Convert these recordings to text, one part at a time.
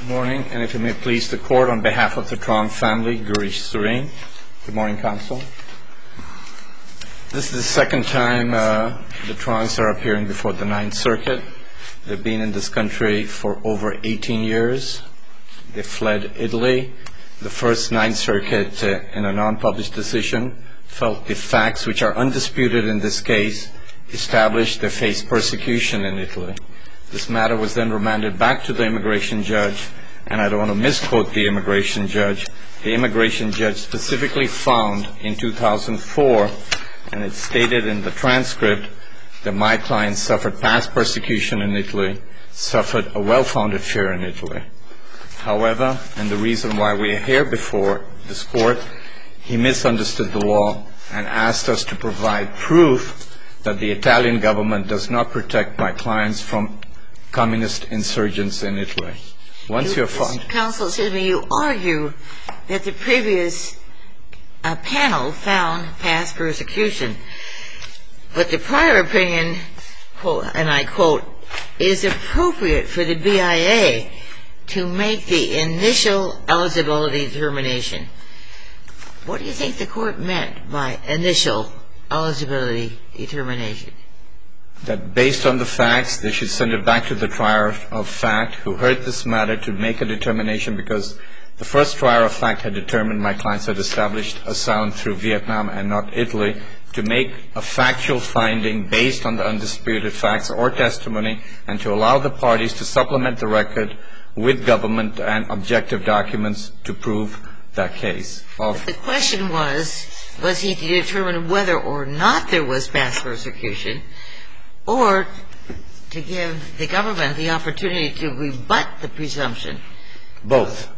Good morning, and if you may please the court, on behalf of the Trong family, Girish Sareen. Good morning, counsel. This is the second time the Trongs are appearing before the Ninth Circuit. They've been in this country for over 18 years. They fled Italy. The first Ninth Circuit, in a non-published decision, felt the facts, which are undisputed in this case, established they faced persecution in Italy. This matter was then remanded back to the immigration judge, and I don't want to misquote the immigration judge. The immigration judge specifically found in 2004, and it's stated in the transcript, that my client suffered past persecution in Italy, suffered a well-founded fear in Italy. However, and the reason why we are here before this court, he misunderstood the law and asked us to provide proof that the Italian government does not protect my clients from communist insurgents in Italy. Once you're found... Counsel, excuse me, you argue that the previous panel found past persecution, but the prior opinion, and I quote, is appropriate for the BIA to make the initial eligibility determination. What do you think the court meant by initial eligibility determination? That based on the facts, they should send it back to the trier of fact who heard this matter to make a determination, because the first trier of fact had determined my clients had established asylum through Vietnam and not Italy, to make a factual finding based on the undisputed facts or testimony, and to allow the parties to supplement the record with government and objective documents to prove that case. The question was he to determine whether or not there was past persecution, or to give the government the opportunity to rebut the presumption? Both.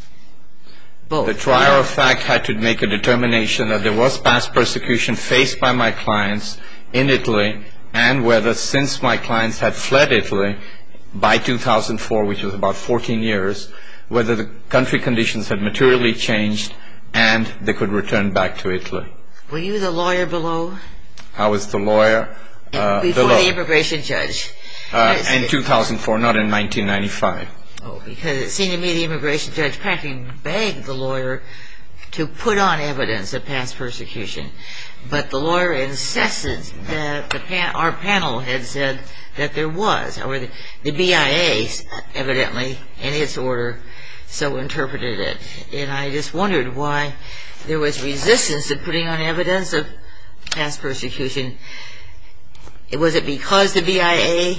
Both. The trier of fact had to make a determination that there was past persecution faced by my clients in Italy, and whether, since my clients had fled Italy by 2004, which was about 14 years, whether the country conditions had materially changed and they could return back to Italy. Were you the lawyer below? I was the lawyer before below. The immigration judge? In 2004, not in 1995. Oh, because it seemed to me the immigration judge practically begged the lawyer to put on evidence of past persecution. But the lawyer insisted that our panel had said that there was, or the BIA evidently, in its order, so interpreted it. And I just wondered why there was resistance to putting on evidence of past persecution. Was it because the BIA,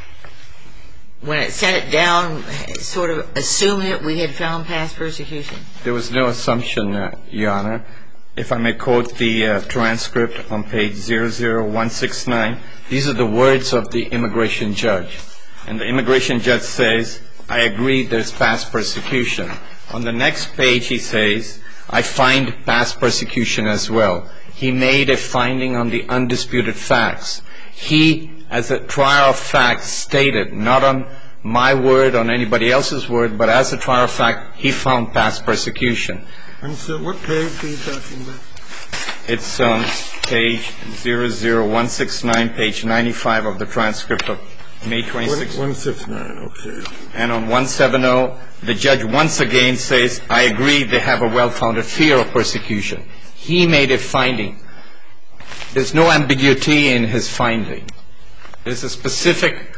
when it set it down, sort of assumed that we had found past persecution? There was no assumption, Your Honor. If I may quote the transcript on page 00169, these are the words of the immigration judge. And the immigration judge says, I agree there's past persecution. On the next page he says, I find past persecution as well. He made a finding on the undisputed facts. He, as a trier of fact, stated, not on my word, on anybody else's word, but as a trier of fact, he found past persecution. And so what page are you talking about? It's on page 00169, page 95 of the transcript of May 26th. 169, okay. And on 170, the judge once again says, I agree they have a well-founded fear of persecution. He made a finding. There's no ambiguity in his finding. There's a specific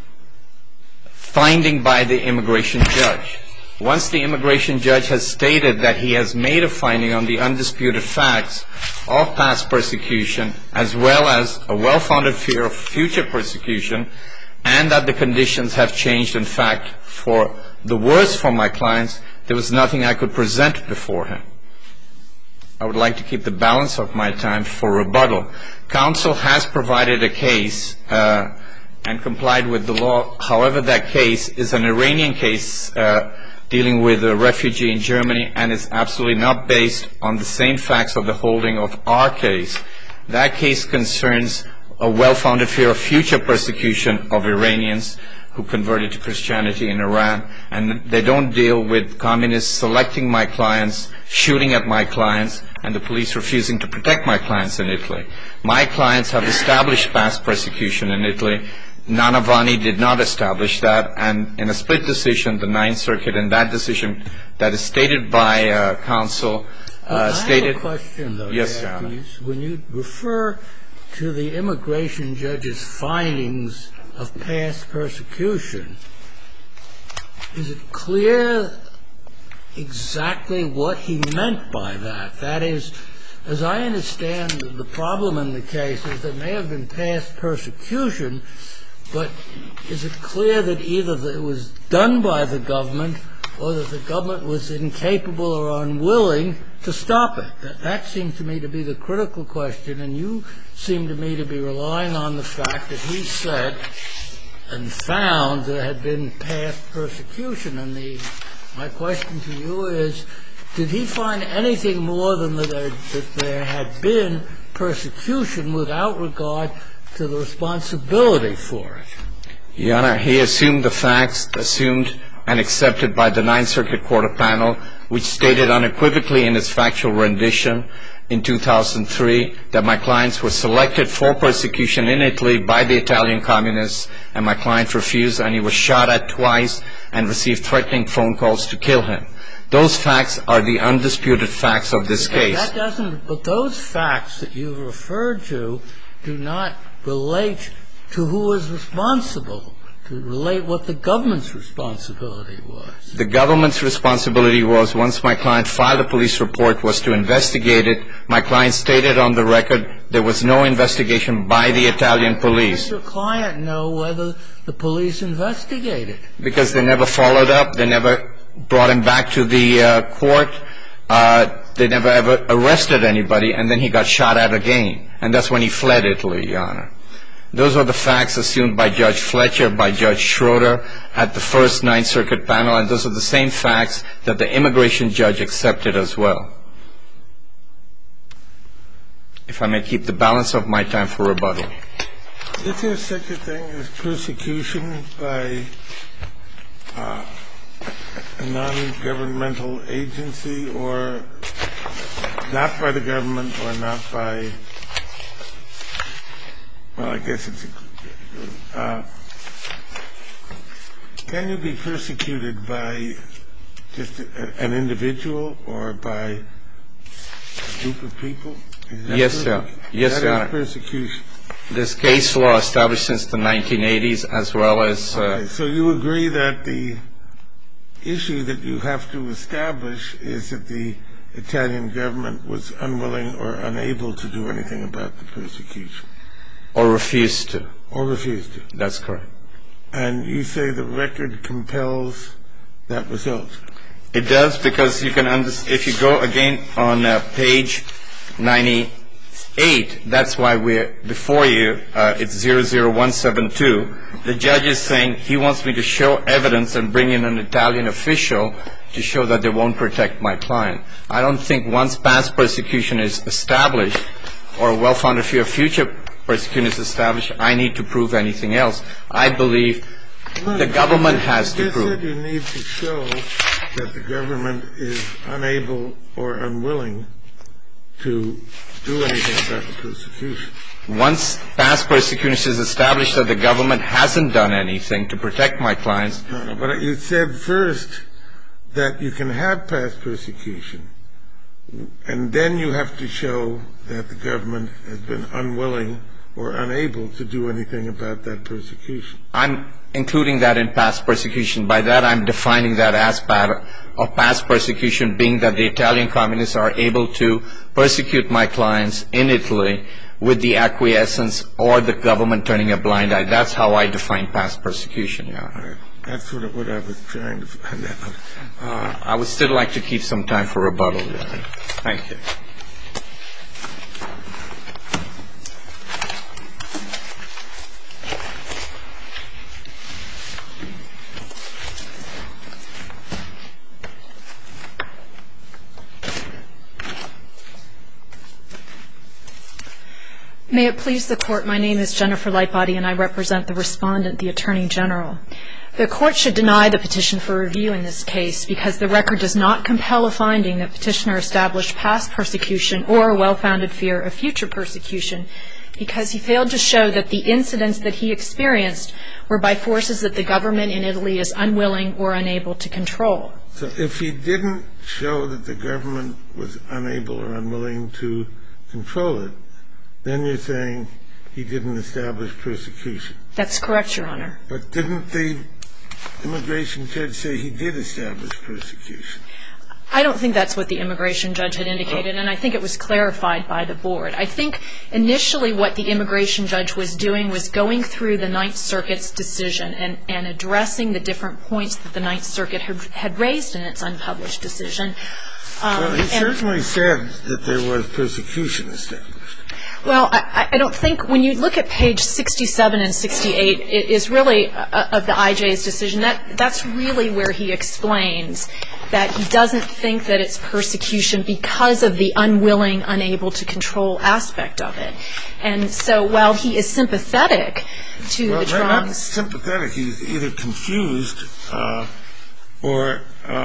finding by the immigration judge. Once the immigration judge has stated that he has made a finding on the undisputed facts of past persecution, as well as a well-founded fear of future persecution, and that the conditions have changed, in fact, for the worse for my clients, there was nothing I could present before him. I would like to keep the balance of my time for rebuttal. Counsel has provided a case and complied with the law. However, that case is an Iranian case dealing with a refugee in Germany, and is absolutely not based on the same facts of the holding of our case. That case concerns a well-founded fear of future persecution of Iranians who converted to Christianity in Iran, and they don't deal with communists selecting my clients, shooting at my clients, and the police refusing to protect my clients in Italy. My clients have established past persecution in Italy. Nanavani did not establish that, and in a split decision, the Ninth Circuit, in that decision that is stated by counsel, stated... I have a question, though. Yes, Your Honor. When you refer to the immigration judge's findings of past persecution, is it clear exactly what he meant by that? That is, as I understand, the problem in the case is there may have been past persecution, but is it clear that either it was done by the government or that the government was incapable or unwilling to stop it? That seemed to me to be the critical question, and you seem to me to be relying on the fact that he said and found there had been past persecution. And my question to you is, did he find anything more than that there had been persecution without regard to the responsibility for it? Your Honor, he assumed the facts, assumed and accepted by the Ninth Circuit Court of Panel, which stated unequivocally in its factual rendition in 2003 that my clients were selected for persecution in Italy by the Italian communists, and my client refused, and he was shot at twice and received threatening phone calls to kill him. Those facts are the undisputed facts of this case. But those facts that you've referred to do not relate to who was responsible, to relate what the government's responsibility was. The government's responsibility was, once my client filed a police report, was to investigate it. My client stated on the record there was no investigation by the Italian police. How does your client know whether the police investigated? Because they never followed up. They never brought him back to the court. They never ever arrested anybody, and then he got shot at again. And that's when he fled Italy, Your Honor. Those are the facts assumed by Judge Fletcher, by Judge Schroeder at the first Ninth Circuit panel, and those are the same facts that the immigration judge accepted as well. If I may keep the balance of my time for rebuttal. Is there such a thing as persecution by a non-governmental agency, or not by the government, or not by, well, I guess it's can you be persecuted by just an individual or by a group of people? Yes, sir. Yes, Your Honor. That is persecution. This case law established since the 1980s, as well as... Okay, so you agree that the issue that you have to establish is that the Italian government was unwilling or unable to do anything about the persecution? Or refused to. Or refused to. That's correct. And you say the record compels that result? It does, because you can if you go again on page 98, that's why we're before you. It's 00172. The judge is saying he wants me to show evidence and bring in an Italian official to show that they won't protect my client. I don't think once past persecution is established or a well-founded fear of future persecution is established, I need to prove anything else. I believe the government has to prove. You need to show that the government is unable or unwilling to do anything about the persecution. Once past persecution is established that the government hasn't done anything to protect my clients. No, but you said first that you can have past persecution, and then you have to show that the government has been unwilling or unable to do anything about that persecution. I'm including that in past persecution. By that, I'm defining that aspect of past persecution being that the Italian communists are able to persecute my clients in Italy with the acquiescence or the government turning a blind eye. That's how I define past persecution, Your Honor. That's what I was trying to find out. I would still like to keep some time for rebuttal, Your Honor. Thank you. May it please the Court, my name is Jennifer Lightbody and I represent the respondent, the Attorney General. The Court should deny the petition for review in this case because the record does not compel a finding that petitioner established past persecution or a well-founded fear of future persecution because he failed to show that the incidents that he experienced were by forces that the government in Italy is unwilling or unable to control. So if he didn't show that the government was unable or unwilling to control it, then you're saying he didn't establish persecution. That's correct, Your Honor. But didn't the immigration judge say he did establish persecution? I don't think that's what the immigration judge had indicated, and I think it was clarified by the board. I think initially what the immigration judge was doing was going through the Ninth Circuit's decision and addressing the different points that the Ninth Circuit had raised in its unpublished decision. Well, he certainly said that there was persecution established. Well, I don't think when you look at page 67 and 68, it is really of the IJ's decision, that's really where he explains that he doesn't think that it's persecution because of the unwilling, unable to control aspect of it. And so while he is sympathetic to the Trongs... Well, not sympathetic. He's either confused or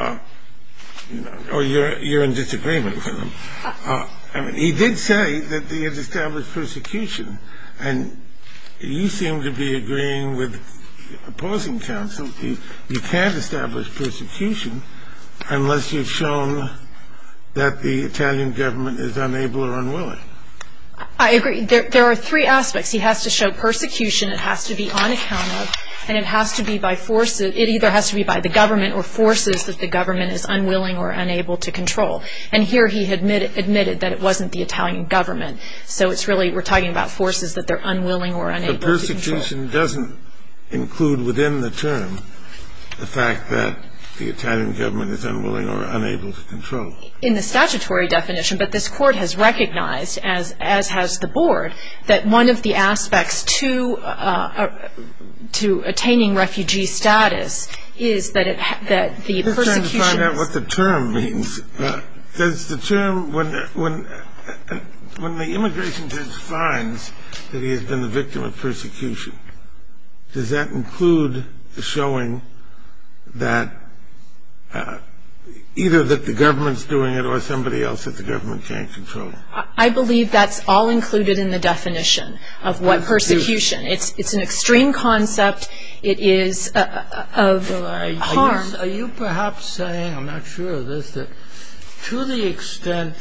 you're in disagreement with him. I mean, he did say that he had established persecution, and you seem to be agreeing with opposing counsel. You can't establish persecution unless you've shown that the Italian government is unable or unwilling. I agree. There are three aspects. He has to show persecution, it has to be on account of, and it has to be by forces. It either has to be by the government or forces that the government is unwilling or unable to control. And here he admitted that it wasn't the Italian government. So it's really, we're talking about forces that they're unwilling or unable to control. But persecution doesn't include within the term the fact that the Italian government is unwilling or unable to control. In the statutory definition, but this Court has recognized, as has the Board, that one of the aspects to attaining refugee status is that the persecution... I'm trying to find out what the term means. Does the term, when the immigration judge finds that he has been the victim of persecution, does that include the showing that either that the government's doing it or somebody else that the government can't control? I believe that's all included in the definition of what persecution. It's an extreme concept. It is of harm. Are you perhaps saying, I'm not sure of this, that to the extent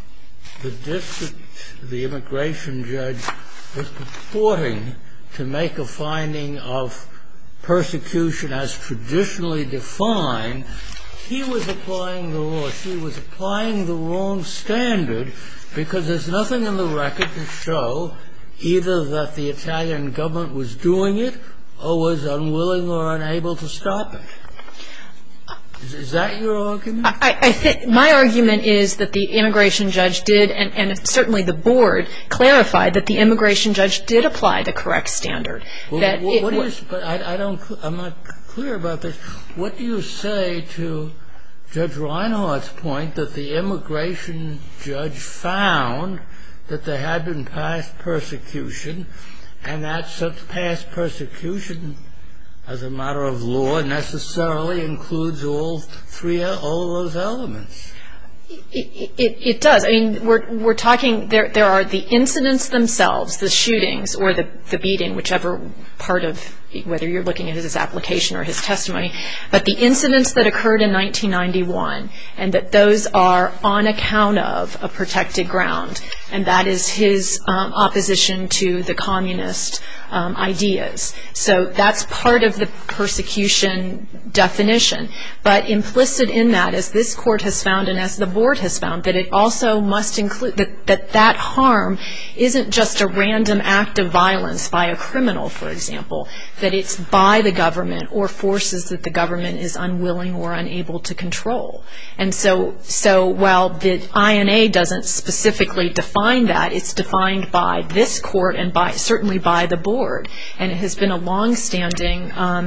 the immigration judge was purporting to make a finding of persecution as traditionally defined, he was applying the law. She was applying the wrong standard because there's nothing in the record to show either that the Italian government was doing it or was unwilling or unable to stop it. Is that your argument? I think my argument is that the immigration judge did, and certainly the Board clarified that the immigration judge did apply the correct standard. But I'm not clear about this. What do you say to Judge Reinhart's point that the immigration judge found that there had been past persecution and that such past persecution as a matter of law necessarily includes all of those elements? It does. I mean, we're talking, there are the incidents themselves, the shootings or the beating, whichever part of, whether you're looking at his application or his testimony, but the incidents that occurred in 1991, and that those are on account of a protected ground, and that is his opposition to the communist ideas. So that's part of the persecution definition. But implicit in that, as this Court has found and as the Board has found, that it also must include that harm isn't just a random act of violence by a criminal, for example, that it's by the government or forces that the government is unwilling or unable to control. And so while the INA doesn't specifically define that, it's defined by this Court and certainly by the Board. And it has been a long-standing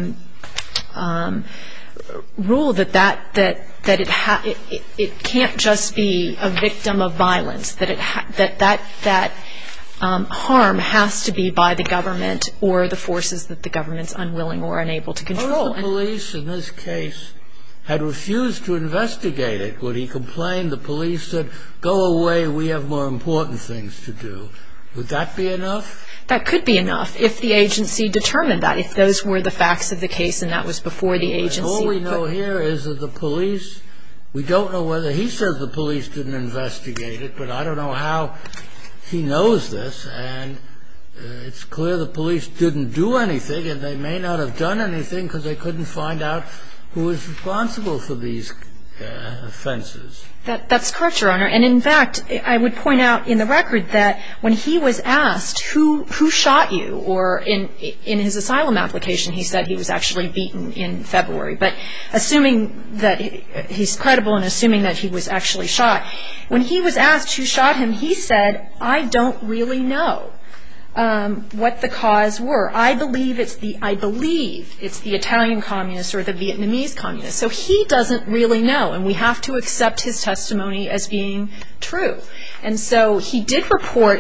rule that it can't just be a victim of violence, that harm has to be by the government or the forces that the government's unwilling or unable to control. Suppose the police in this case had refused to investigate it. When he complained, the police said, "Go away, we have more important things to do." Would that be enough? That could be enough if the agency determined that, if those were the facts of the case and that was before the agency. All we know here is that the police, we don't know whether, he says the police didn't investigate it, but I don't know how he knows this, and it's clear the police didn't do anything, and they may not have done anything because they couldn't find out who was responsible for these offenses. That's correct, Your Honor. And in fact, I would point out in the record that when he was asked who shot you, or in his asylum application he said he was actually beaten in February, but assuming that he's credible and assuming that he was actually shot, when he was asked who shot him, he said, I don't really know what the cause were. I believe it's the Italian communists or the Vietnamese communists. So he doesn't really know, and we have to accept his testimony as being true. And so he did report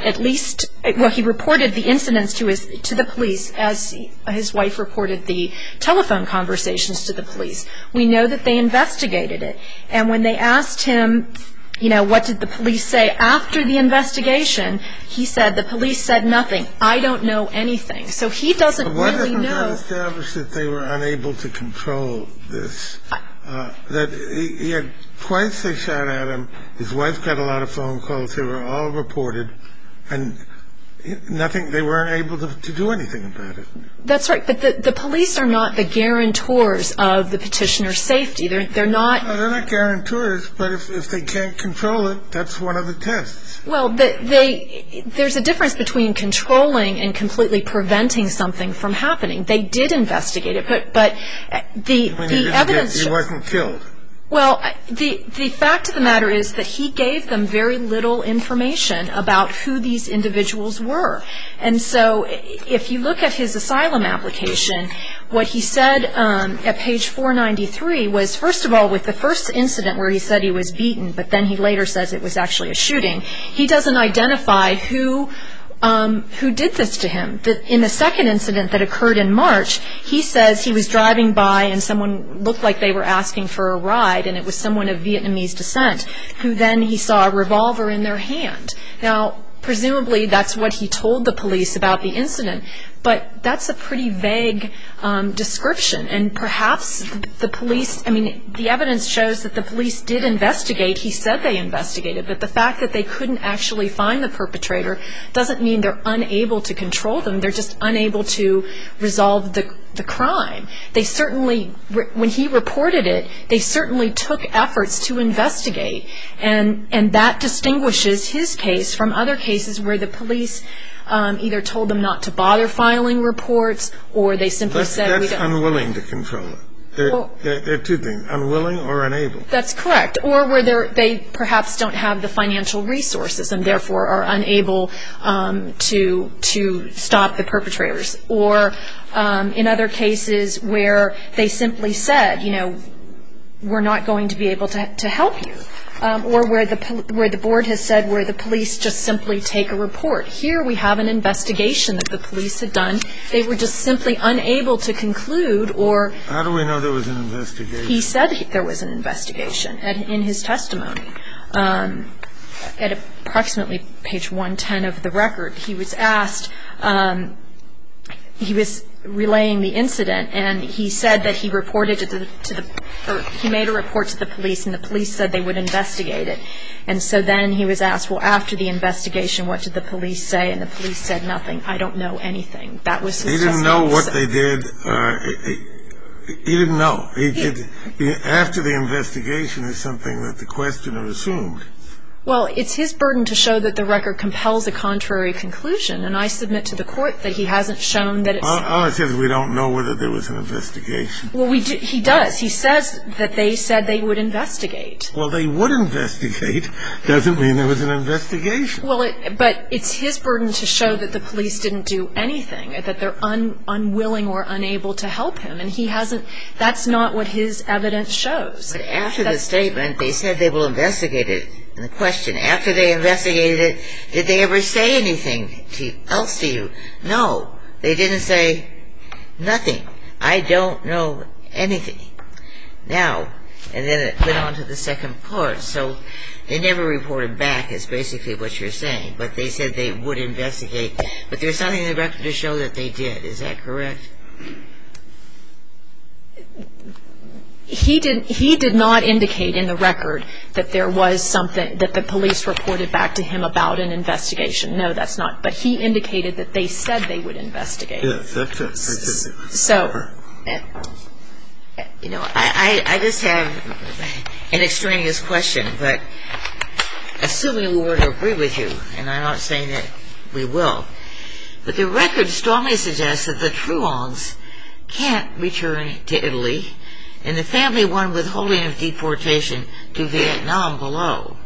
he reported the incidents to the police as his wife reported the telephone conversations to the police. We know that they investigated it. And when they asked him, what did the police say after the investigation, he said, the police said nothing. I don't know anything. So he doesn't really know. Why doesn't that establish that they were unable to control this? That he had twice they shot at him. His wife got a lot of phone calls. They were all reported. And nothing, they weren't able to do anything about it. That's right. But the police are not the guarantors of the petitioner's safety. They're not. No, they're not guarantors, but if they can't control it, that's one of the tests. Well, there's a difference between controlling and completely preventing something from happening. They did investigate it, but the evidence. He wasn't killed. Well, the fact of the matter is that he gave them very little information about who these individuals were. And so if you look at his asylum application, what he said at page 493 was, first of all, with the first incident where he said he was beaten, but then he later says it was actually a shooting, he doesn't identify who did this to him. In the second incident that occurred in March, he says he was driving by and someone looked like they were asking for a ride, and it was someone of Vietnamese descent, who then he saw a revolver in their hand. Now, presumably that's what he told the police about the incident, but that's a pretty vague description. And perhaps the police, the evidence shows that the police did investigate. He said they investigated, but the fact that they couldn't actually find the perpetrator doesn't mean they're unable to control them. They're just unable to resolve the crime. They certainly, when he reported it, they certainly took efforts to investigate, and that distinguishes his case from other cases where the police either told them not to bother filing reports, or they simply said we don't. That's unwilling to control it. There are two things, unwilling or unable. That's correct. Or where they perhaps don't have the financial resources and therefore are unable to stop the perpetrators. Or in other cases where they simply said, we're not going to be able to help you. Or where the board has said where the police just simply take a report. Here we have an investigation that the police had done. They were just simply unable to conclude or... How do we know there was an investigation? He said there was an investigation in his testimony. At approximately page 110 of the record, he was asked... He was relaying the incident, and he said that he reported he made a report to the police, and the police said they would investigate it. And so then he was asked, well, after the investigation, what did the police say? And the police said nothing. I don't know anything. That was his testimony. He didn't know what they did. He didn't know. After the investigation is something that the questioner assumed. Well, it's his burden to show that the record compels a contrary conclusion, and I submit to the court that he hasn't shown that it's... All it says is we don't know whether there was an investigation. Well, he does. He says that they said they would investigate. Well, they would investigate doesn't mean there was an investigation. Well, but it's his burden to show that the police didn't do anything, that they're unwilling or unable to help him, and he hasn't... That's not what his evidence shows. But after the statement, they said they will investigate it. And the question, after they investigated it, did they ever say anything else to you? No. They didn't say nothing. I don't know anything. Now, and then it went on to the second part. So they never reported back, is basically what you're saying. But they said they would investigate. But there's nothing in the record to show that they did. Is that correct? He did not indicate in the record that there was something that the police reported back to him about an investigation. No, that's not. But he indicated that they said they would investigate. Yes, that's it. So, you know, I just have an extraneous question, but assuming we were to agree with you, and I'm not saying that we will, but the record strongly suggests that the Truongs can't return to Italy, and the family won withholding of deportation to Vietnam below.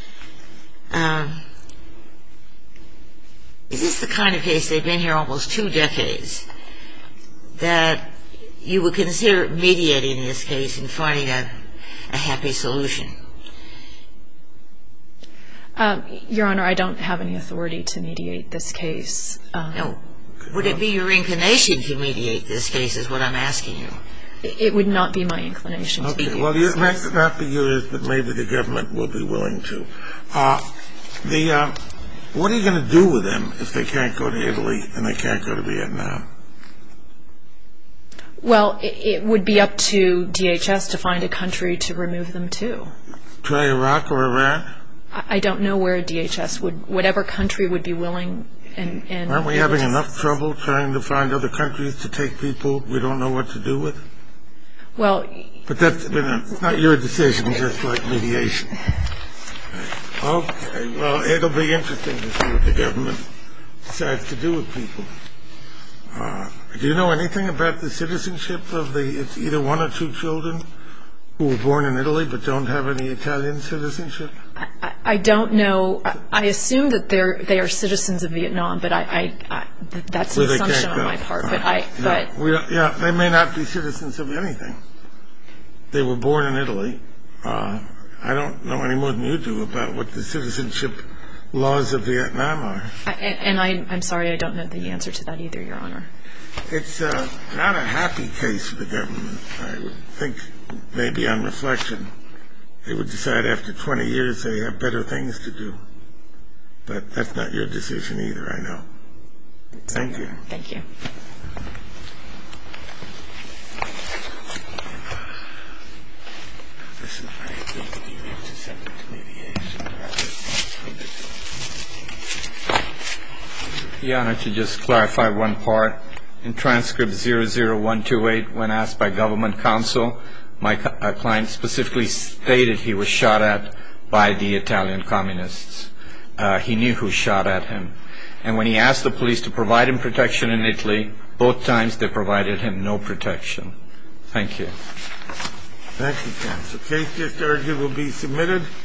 Is this the kind of case, they've been here almost 2 decades, that you would consider mediating this case and finding a happy solution? Your Honor, I don't have any authority to mediate this case. No. Would it be your inclination to mediate this case is what I'm asking you? It would not be my inclination to mediate well, this it case. might not be yours, but maybe the government will be willing to. What are you going to do with them if they can't go to Italy and they can't go to Vietnam? Well, it would be up to DHS to find a country to remove them to. Try Iraq or Iran? I don't know where DHS would, whatever country would be willing and aren't we having enough trouble trying to find other countries to take people we don't know what to do with? Well, but that's not your decision, just like mediation. Okay, well, it'll be interesting to see what the government decides to do with people. Do you know anything about the citizenship of it's either 1 or 2 children who were born in Italy but don't have any Italian citizenship? I don't know. I assume that they are citizens of Vietnam, but that's an assumption on my part. Yeah, they may not be citizens of anything. They were born in Italy. I don't know any more than you do about what the citizenship laws of Vietnam are. And I'm sorry, I don't know the answer to that either, Your Honor. It's not a happy case for the government. I would think maybe on reflection they would decide after 20 years they have better things to do. But that's not your decision either, I know. Thank you. Thank you. This is very good. You need to send it to mediation. Your Honor, to just clarify one part, in transcript 00128, when asked by government counsel, my client specifically stated he was shot at by the Italian communists. He knew who shot at him. And when he asked the police to provide him protection in Italy, both times they provided him no protection. Thank you. Thank you, counsel. Case just argued will be submitted.